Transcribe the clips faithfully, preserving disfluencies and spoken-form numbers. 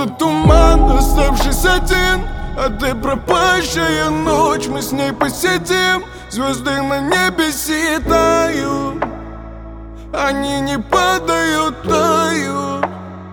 этот туман, оставшись один, а ты пропащая ночь. Мы с ней посидим, звезды на небе светают, они не падают, тают.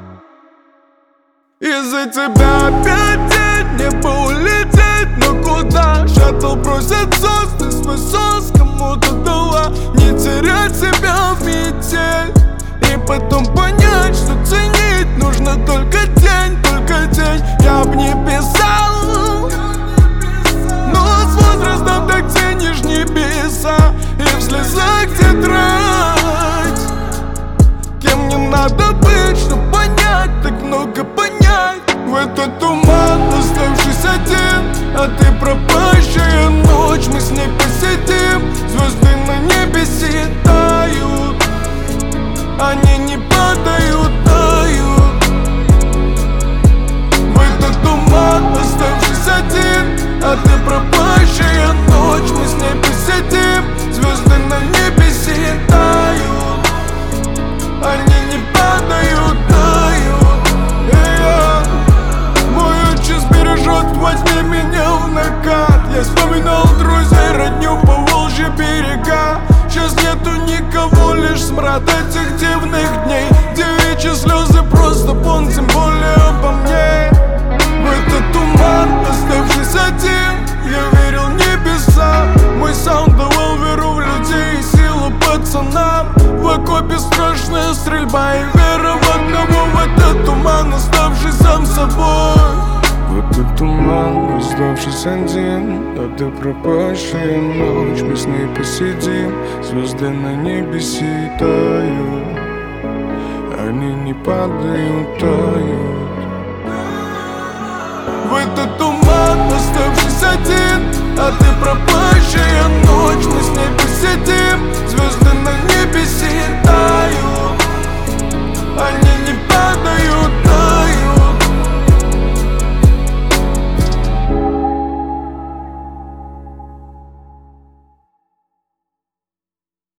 Из-за тебя опять день, небо улететь, но куда? Шаттл бросит звезды, свой сос кому-то дала. Не терять себя в метель и потом понять, что ценить нужно только день, только день. Я б не писал, но с возрастом так ценишь небеса, и в слезах тетрадь. Кем мне надо быть, чтоб понять, так много понять. В этот туман, оставшись один, а ты пропащая ночь. Мы с ней посидим, звезды на небе светают, они не падают, тают. В этот туман, оставшись один, а ты пропащая ночь. Мы с ней посидим, звезды на небе светают, они не падают, тают. Yeah. Мой отчим бережет, возьми меня в накат. Я вспоминал друзей, родню по Волжье берега. Сейчас нету никого, лишь смрад этих дивных дней. Девичьи слезы просто пон, тем более обо мне. В этот туман, оставшись один, я верил в небеса. Мой саунд давал веру в людей и силу пацанам. В окопе страшная стрельба и вера в одного. В этот туман, оставшись сам собой. В этот туман, оставшись один, а ты пропащая ночь. Мы с ней посидим, звезды на небе светают, они не падают, тают. В этот туман, оставшись один,